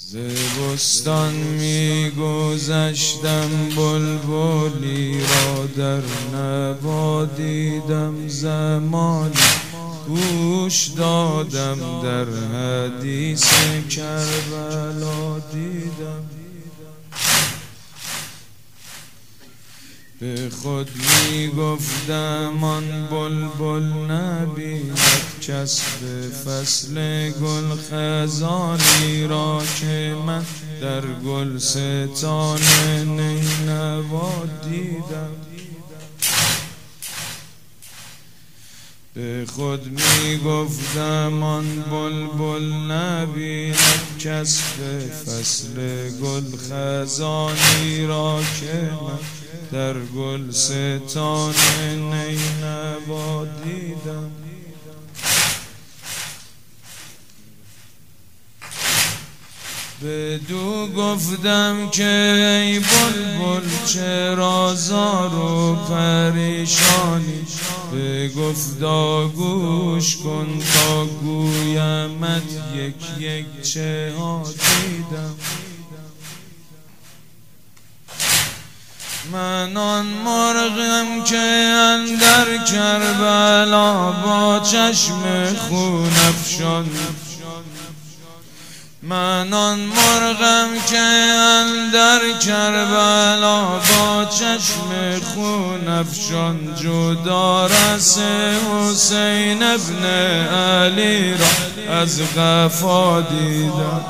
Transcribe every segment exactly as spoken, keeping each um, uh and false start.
ز بستان می گذشتم بلبلی را در نوا دیدم، زمانی گوش دادم در حدیث کربلا دیدم. به خود می گفتم آن بلبل نبیند کس به فصل گل خزانی را که من در گلستان نینوا دیدم. به خود می گفتم آن بلبل نبیند کس به فصل گل خزانی را که من در گلستان نینوا دیدم. بدو گفتم که ای بلبل چرا زار و پریشانی، به گفتا گوش کن تا گویمت یک یک چه ها دیدم. من آن مرغم که اندر کربلا با چشم خون افشان، من آن مرغم که اندر کربلا با چشم خون افشان جدا رس حسین ابن علی را از قفا دیدم.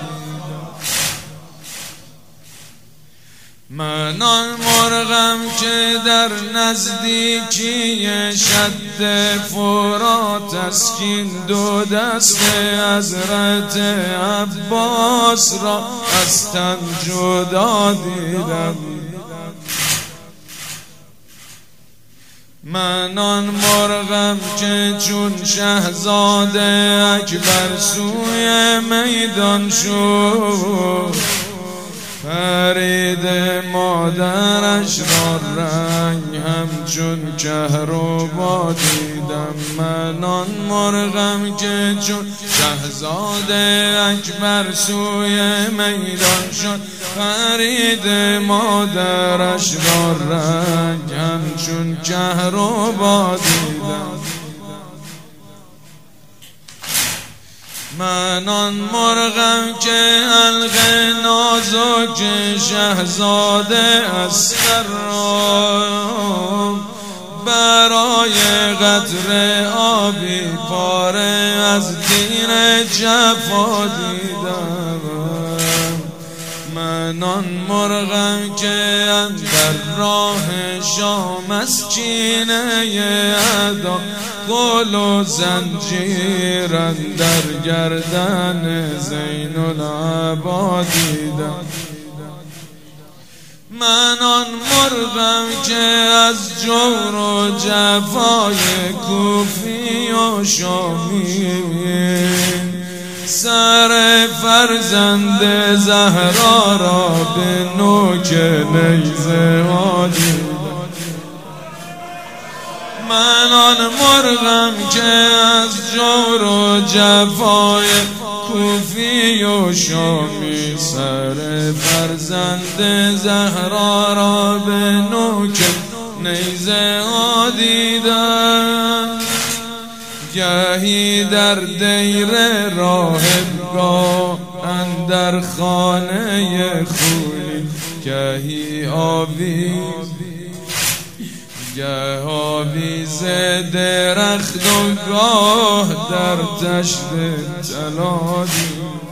من آن مرغم که در نزدیکی شد فرات تسکین دو دست حضرت عباس را از تن جدا دیدم. من آن مرغم که چون شهزاده اکبر سوی میدان شد، فرید مادرش را رنگ همچون کهربا دیدم. من آن مرغم که چون شهزاده اکبر سوی میدان شد، فرید مادرش را رنگ همچون کهربا دیدم. من آن مرغم که حلقه نازک شهزاده اصغر را برای قطره آبی پاره از دین جفا دیدم. من آن مرغم که اندر راه شام از کینه ادا گل و زنجیر اندر گردن زین العباد دیدم. من آن مرغم که از جور و جفای کوفی و شامی سر فرزند زهرا را به نوک نیزه ها دیدم. من آن مرغم که از جور و جفای کوفی و شامی سر فرزند زهرا را به نوک نیزه ها دیدم. گهی در دیر راهبگاه اندر خانه خولی، گهی آویز گه آویز درخت و گاه در تشت طلا دیدم.